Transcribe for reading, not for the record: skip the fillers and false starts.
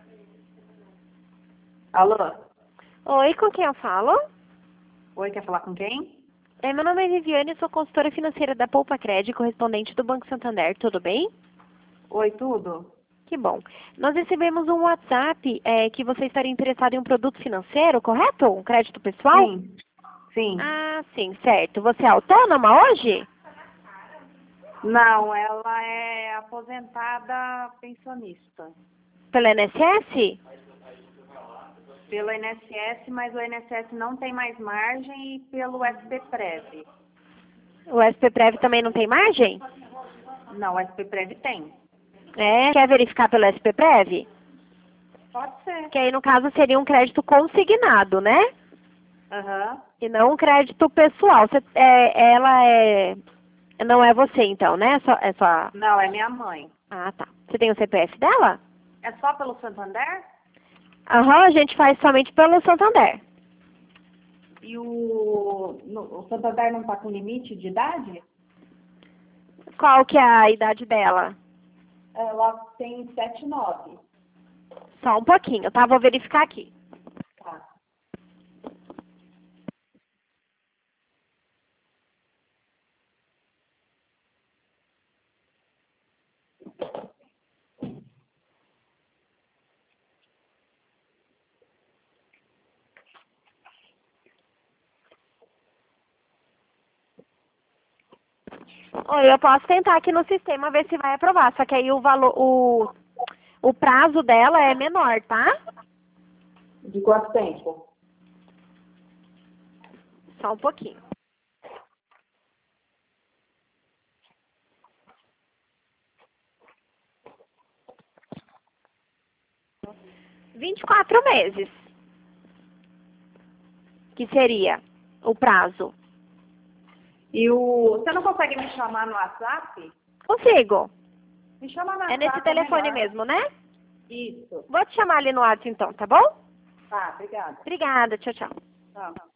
Alô? Oi, com quem eu falo? Oi, quer falar com quem? Meu nome é Viviane, sou consultora financeira da Poupa Cred, correspondente do Banco Santander, tudo bem? Oi, tudo? Que bom. Nós recebemos um WhatsApp que você estaria interessado em um produto financeiro, correto? Um crédito pessoal? Sim, sim. Ah, sim, certo. Você é autônoma hoje? Não, ela é aposentada pensionista Pelo INSS? pelo INSS, mas o INSS não tem mais margem e pelo SPPrev. O SPPrev também não tem margem? Não, o SPPrev tem. Quer verificar pelo SPPrev? Pode ser. Que aí, no caso, seria um crédito consignado, né? Aham. E não um crédito pessoal. Não é você, então, né? É só. Não, é minha mãe. Ah, tá. Você tem o CPF dela? É só pelo Santander? Aham, a gente faz somente pelo Santander. E o Santander não está com limite de idade? Qual que é a idade dela? Ela tem 79. Só um pouquinho, tá? Vou verificar aqui. Tá. Oi, eu posso tentar aqui no sistema ver se vai aprovar, só que aí o prazo dela é menor, tá? De quanto tempo? Só um pouquinho. 24 meses, que seria o prazo. E você não consegue me chamar no WhatsApp? Consigo. Me chama no É nesse WhatsApp, é telefone melhor. mesmo, né? Isso. Vou te chamar ali no WhatsApp então, tá bom? Tá, obrigada. Obrigada, tchau, tchau. Tchau.